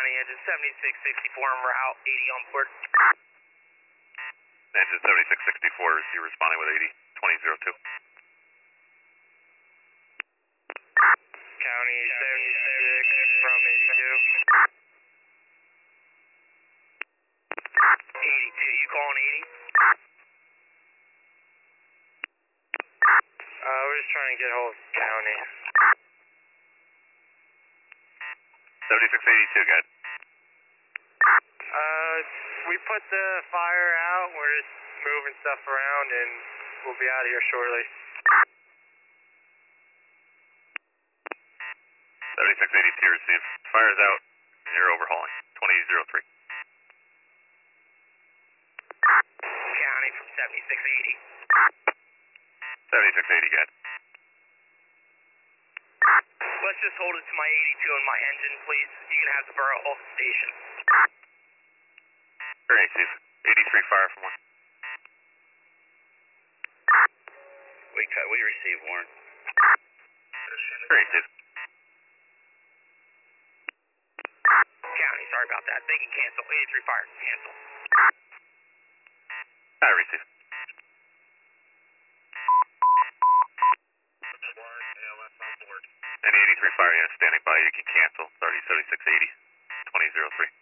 County, engine 7664 en route, 80 on board. Engine 7664, you're responding with 80, 2002. County 76 from 82. 82, you calling 80? We're just trying to get hold of County. 7682, good. We put the fire out, we're just moving stuff around and we'll be out of here shortly. 7682 received. Fire's out and you're overhauling. 2003. County from 7680. 7680, good. Let's just hold it to my 82 and my engine, please. You can have the borough hold the station. Great, Chief. 83 fire from 1. We received warrant. Great, Chief. County, sorry about that. They can cancel. 83 fire, cancel. I received. Any 83 fire units standing by, you can cancel. 307680, 2003.